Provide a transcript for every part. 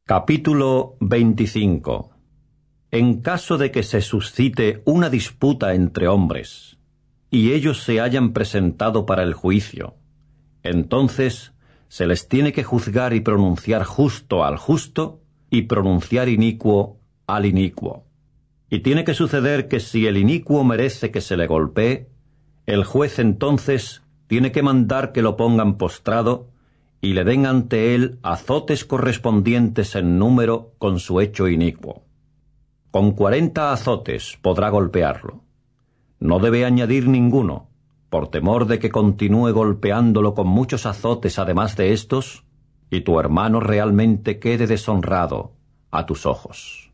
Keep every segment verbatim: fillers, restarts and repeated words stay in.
Capítulo veinticinco. En caso de que se suscite una disputa entre hombres, y ellos se hayan presentado para el juicio, entonces se les tiene que juzgar y pronunciar justo al justo, y pronunciar inicuo al inicuo. Y tiene que suceder que si el inicuo merece que se le golpee, el juez entonces tiene que mandar que lo pongan postrado y le den ante él azotes correspondientes en número con su hecho inicuo. Con cuarenta azotes podrá golpearlo. No debe añadir ninguno, por temor de que continúe golpeándolo con muchos azotes además de estos, y tu hermano realmente quede deshonrado a tus ojos.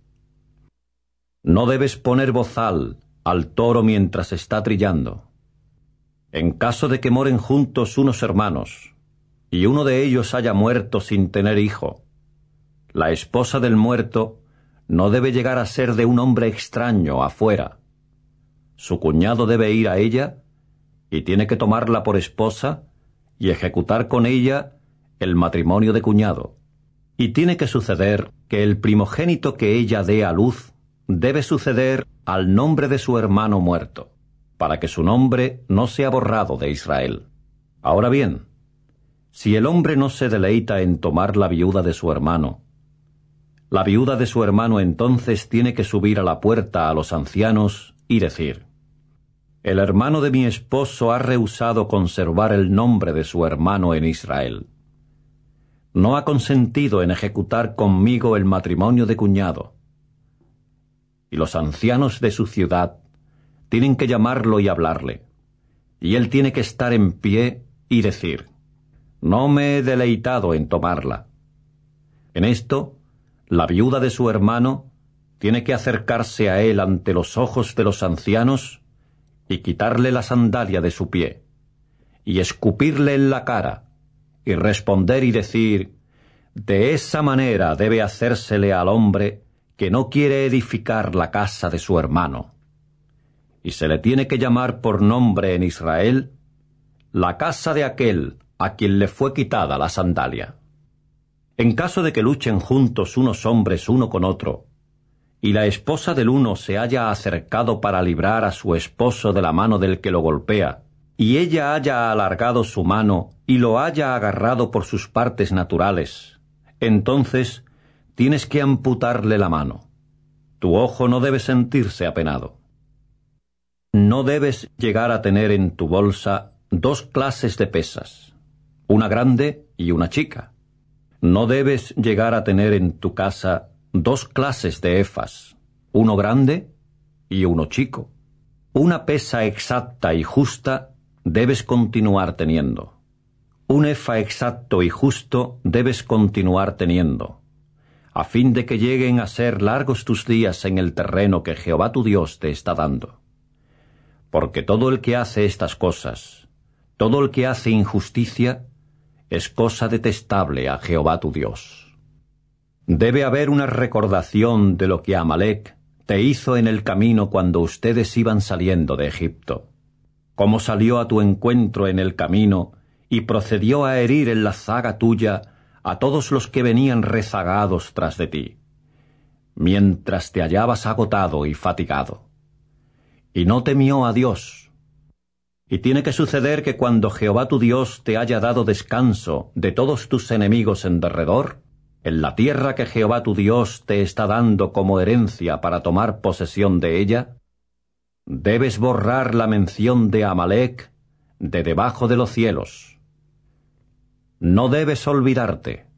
No debes poner bozal al toro mientras está trillando. En caso de que moren juntos unos hermanos, y uno de ellos haya muerto sin tener hijo, la esposa del muerto no debe llegar a ser de un hombre extraño afuera. Su cuñado debe ir a ella, y tiene que tomarla por esposa y ejecutar con ella el matrimonio de cuñado. Y tiene que suceder que el primogénito que ella dé a luz debe suceder al nombre de su hermano muerto, para que su nombre no sea borrado de Israel. Ahora bien, si el hombre no se deleita en tomar la viuda de su hermano, la viuda de su hermano entonces tiene que subir a la puerta a los ancianos y decir: el hermano de mi esposo ha rehusado conservar el nombre de su hermano en Israel. No ha consentido en ejecutar conmigo el matrimonio de cuñado. Y los ancianos de su ciudad tienen que llamarlo y hablarle, y él tiene que estar en pie y decir: no me he deleitado en tomarla. En esto, la viuda de su hermano tiene que acercarse a él ante los ojos de los ancianos y quitarle la sandalia de su pie, y escupirle en la cara, y responder y decir: de esa manera debe hacérsele al hombre que no quiere edificar la casa de su hermano. Y se le tiene que llamar por nombre en Israel la casa de aquel a quien le fue quitada la sandalia. En caso de que luchen juntos unos hombres uno con otro, y la esposa del uno se haya acercado para librar a su esposo de la mano del que lo golpea, y ella haya alargado su mano y lo haya agarrado por sus partes naturales, entonces tienes que amputarle la mano. Tu ojo no debe sentirse apenado. No debes llegar a tener en tu bolsa dos clases de pesas, una grande y una chica. No debes llegar a tener en tu casa dos clases de efas, uno grande y uno chico. Una pesa exacta y justa debes continuar teniendo. Un efa exacto y justo debes continuar teniendo, a fin de que lleguen a ser largos tus días en el terreno que Jehová tu Dios te está dando. Porque todo el que hace estas cosas, todo el que hace injusticia, es cosa detestable a Jehová tu Dios. Debe haber una recordación de lo que Amalec te hizo en el camino cuando ustedes iban saliendo de Egipto, cómo salió a tu encuentro en el camino y procedió a herir en la zaga tuya a todos los que venían rezagados tras de ti, mientras te hallabas agotado y fatigado. Y no temió a Dios. Y tiene que suceder que cuando Jehová tu Dios te haya dado descanso de todos tus enemigos en derredor, en la tierra que Jehová tu Dios te está dando como herencia para tomar posesión de ella, debes borrar la mención de Amalec de debajo de los cielos. No debes olvidarte,